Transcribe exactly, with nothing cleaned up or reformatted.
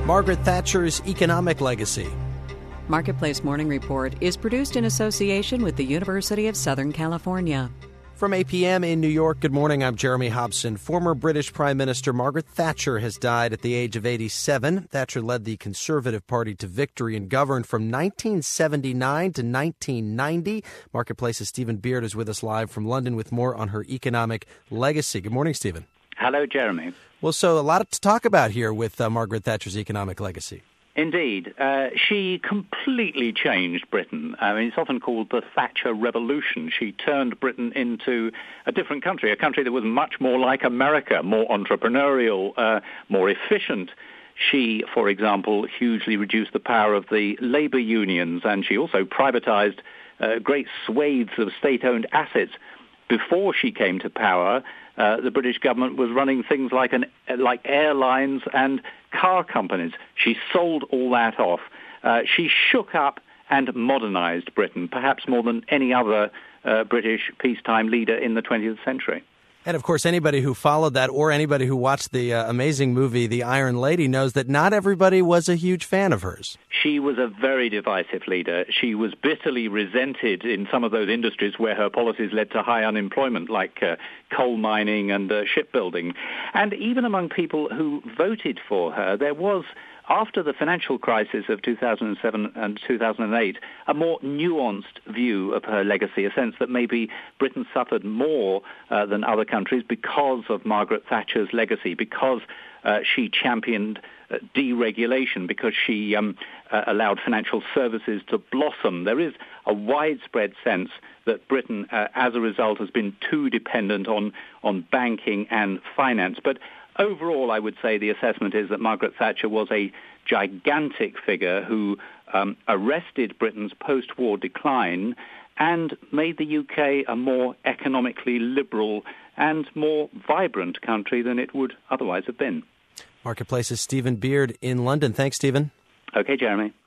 Margaret Thatcher's economic legacy. Marketplace Morning Report is produced in association with the University of Southern California. From eight p.m. in New York, good morning, I'm Jeremy Hobson. Former British Prime Minister Margaret Thatcher has died at the age of eighty-seven. Thatcher led the Conservative Party to victory and governed from nineteen seventy-nine to nineteen ninety. Marketplace's Stephen Beard is with us live from London with more on her economic legacy. Good morning, Stephen. Hello, Jeremy. Well, so a lot to talk about here with uh, Margaret Thatcher's economic legacy. Indeed. Uh, she completely changed Britain. I mean, it's often called the Thatcher Revolution. She turned Britain into a different country, a country that was much more like America, more entrepreneurial, uh, more efficient. She, for example, hugely reduced the power of the labor unions, and she also privatized uh, great swathes of state-owned assets. Before she came to power, uh, the British government was running things like an like airlines and car companies. She sold all that off. Uh, she shook up and modernized Britain, perhaps more than any other uh, British peacetime leader in the twentieth century. And, of course, anybody who followed that or anybody who watched the uh, amazing movie The Iron Lady knows that not everybody was a huge fan of hers. She was a very divisive leader. She was bitterly resented in some of those industries where her policies led to high unemployment, like uh, coal mining and uh, shipbuilding. And even among people who voted for her, there was, after the financial crisis of two thousand seven and two thousand eight, a more nuanced view of her legacy, a sense that maybe Britain suffered more uh, than other countries because of Margaret Thatcher's legacy, because uh, she championed uh, deregulation, because she um, uh, allowed financial services to blossom. There is a widespread sense that Britain, uh, as a result, has been too dependent on, on banking and finance. But overall, I would say the assessment is that Margaret Thatcher was a gigantic figure who um, arrested Britain's post-war decline and made the U K a more economically liberal and more vibrant country than it would otherwise have been. Marketplace's Stephen Beard in London. Thanks, Stephen. Okay, Jeremy.